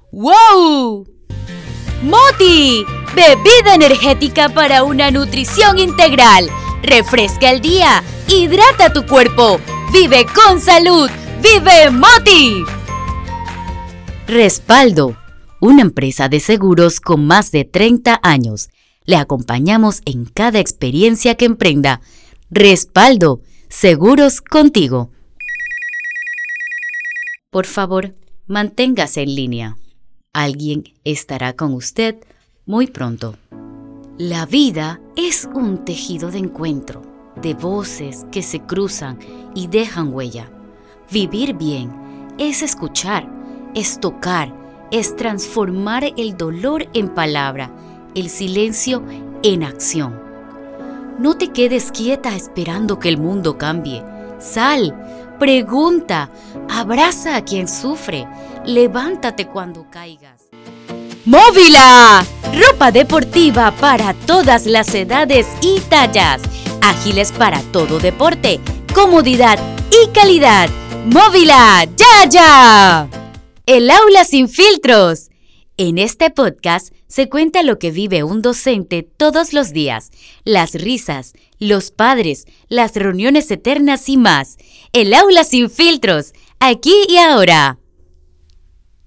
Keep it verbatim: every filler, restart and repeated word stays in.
¡Wow! Moti, bebida energética para una nutrición integral. Refresca el día, hidrata tu cuerpo. Vive con salud. ¡Vive Moti! Respaldo, una empresa de seguros con más de treinta años. Le acompañamos en cada experiencia que emprenda. Respaldo, seguros contigo. Por favor, manténgase en línea. Alguien estará con usted muy pronto. La vida es un tejido de encuentro, de voces que se cruzan y dejan huella. Vivir bien es escuchar, es tocar, es transformar el dolor en palabra, el silencio en acción. No te quedes quieta esperando que el mundo cambie. Sal, pregunta, abraza a quien sufre, levántate cuando caigas. ¡Móvila! Ropa deportiva para todas las edades y tallas. Ágiles para todo deporte, comodidad y calidad. ¡Móvila! ¡Ya, ya! El aula sin filtros. En este podcast se cuenta lo que vive un docente todos los días, las risas, los padres, las reuniones eternas y más. El aula sin filtros, aquí y ahora.